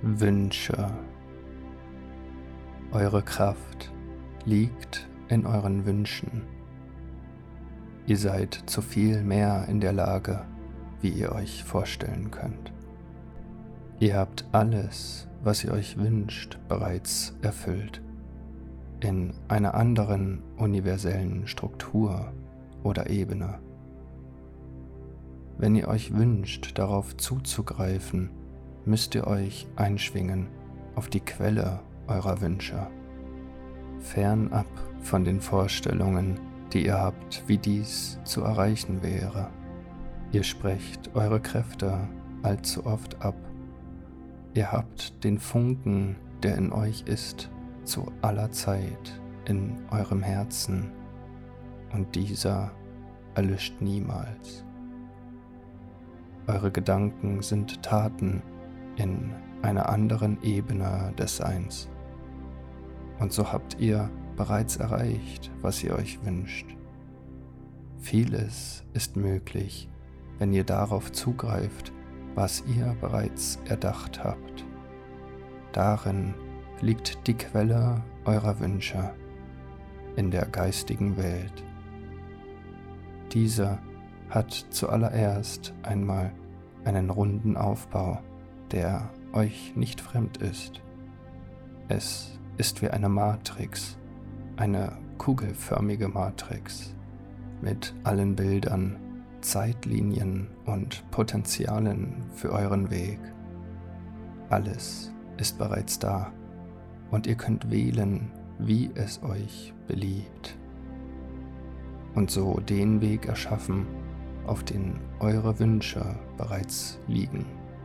Wünsche. Eure Kraft liegt in euren Wünschen. Ihr seid zu viel mehr in der Lage, wie ihr euch vorstellen könnt. Ihr habt alles, was ihr euch wünscht, bereits erfüllt, in einer anderen universellen Struktur oder Ebene. Wenn ihr euch wünscht, darauf zuzugreifen, müsst ihr euch einschwingen auf die Quelle eurer Wünsche, fernab von den Vorstellungen, die ihr habt, wie dies zu erreichen wäre. Ihr sprecht eure Kräfte allzu oft ab. Ihr habt den Funken, der in euch ist, zu aller Zeit in eurem Herzen, und dieser erlischt niemals. Eure Gedanken sind Taten in einer anderen Ebene des Seins. Und so habt ihr bereits erreicht, was ihr euch wünscht. Vieles ist möglich, wenn ihr darauf zugreift, was ihr bereits erdacht habt. Darin liegt die Quelle eurer Wünsche, in der geistigen Welt. Diese hat zuallererst einmal einen runden Aufbau, der euch nicht fremd ist. Es ist wie eine Matrix, eine kugelförmige Matrix, mit allen Bildern, Zeitlinien und Potenzialen für euren Weg. Alles ist bereits da und ihr könnt wählen, wie es euch beliebt. Und so den Weg erschaffen, auf den eure Wünsche bereits liegen.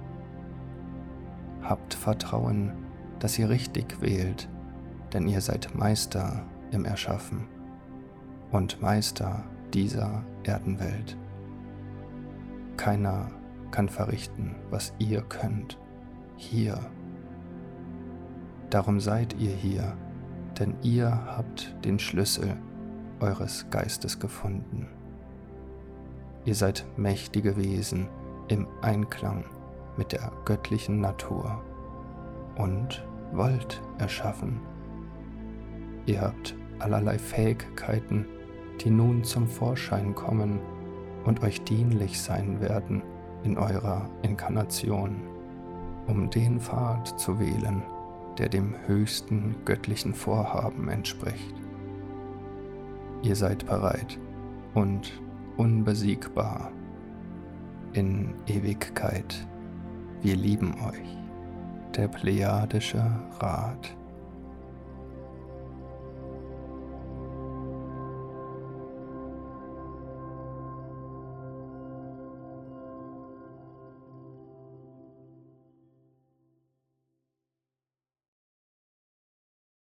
Habt Vertrauen, dass ihr richtig wählt, denn ihr seid Meister im Erschaffen und Meister dieser Erdenwelt. Keiner kann verrichten, was ihr könnt, hier. Darum seid ihr hier, denn ihr habt den Schlüssel eures Geistes gefunden. Ihr seid mächtige Wesen im Einklang mit der göttlichen Natur und wollt erschaffen. Ihr habt allerlei Fähigkeiten, die nun zum Vorschein kommen und euch dienlich sein werden in eurer Inkarnation, um den Pfad zu wählen, der dem höchsten göttlichen Vorhaben entspricht. Ihr seid bereit und unbesiegbar in Ewigkeit. Wir lieben euch, der Plejadische Rat.